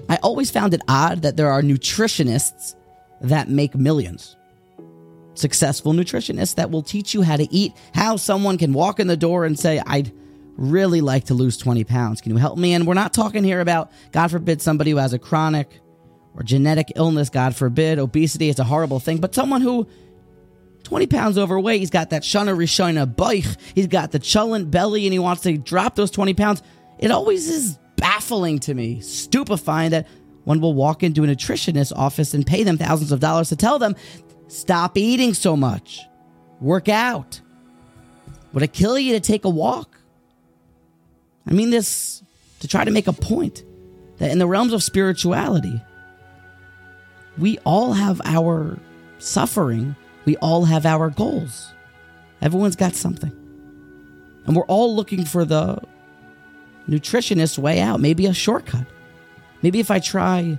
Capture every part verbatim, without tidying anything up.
I always found it odd that there are nutritionists that make millions. Successful nutritionists that will teach you how to eat, how someone can walk in the door and say, I'd really like to lose twenty pounds. Can you help me? And we're not talking here about, God forbid, somebody who has a chronic or genetic illness, God forbid, obesity. It's a horrible thing. But someone who, twenty pounds overweight, he's got that shana rishona baich, he's got the cholent belly, and he wants to drop those twenty pounds. It always is baffling to me, stupefying, that one will walk into a nutritionist's office and pay them thousands of dollars to tell them, stop eating so much, work out. Would it kill you to take a walk? I mean this to try to make a point that in the realms of spirituality, we all have our suffering. We all have our goals. Everyone's got something. And we're all looking for the nutritionist way out, maybe a shortcut. Maybe if I try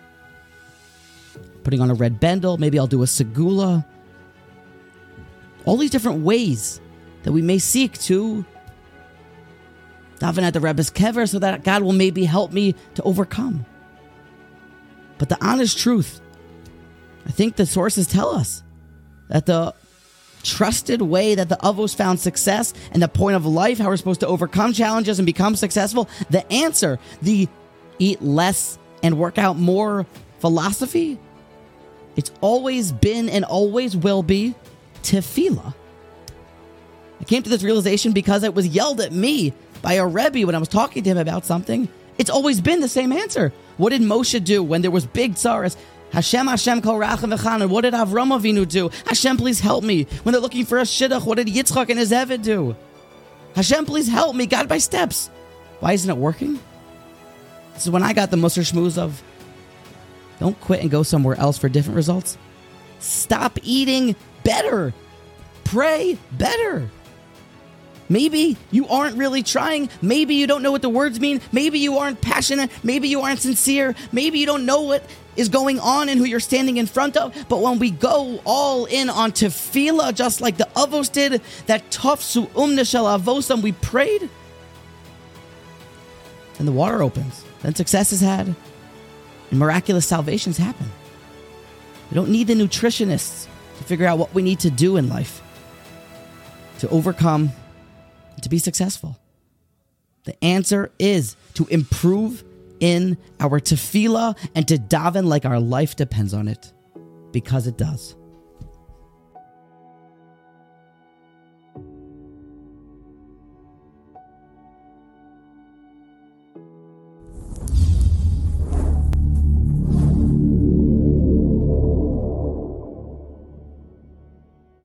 putting on a red bendel, maybe I'll do a segula. All these different ways that we may seek to daven at the Rebbe's kever so that God will maybe help me to overcome. But the honest truth, I think the sources tell us that the trusted way that the Avos found success and the point of life, how we're supposed to overcome challenges and become successful, the answer, the eat less and work out more philosophy, it's always been and always will be tefillah. I came to this realization because it was yelled at me by a Rebbe when I was talking to him about something. It's always been the same answer. What did Moshe do when there was big tzaras? Hashem, Hashem, kol rachem v'chanan. What did Avram Avinu do? Hashem, please help me. When they're looking for a shidduch, what did Yitzchak and his Eved do? Hashem, please help me. God by steps. Why isn't it working? This is when I got the Musar Shmooze of, don't quit and go somewhere else for different results. Stop eating better. Pray better. Maybe you aren't really trying. Maybe you don't know what the words mean. Maybe you aren't passionate. Maybe you aren't sincere. Maybe you don't know what is going on and who you're standing in front of. But when we go all in on tefillah, just like the Avos did, that tafsu umna shel avosam, we prayed, and the water opens. Then success is had, and miraculous salvations happen. We don't need the nutritionists to figure out what we need to do in life to overcome and to be successful. The answer is to improve in our tefillah and to daven like our life depends on it, because it does.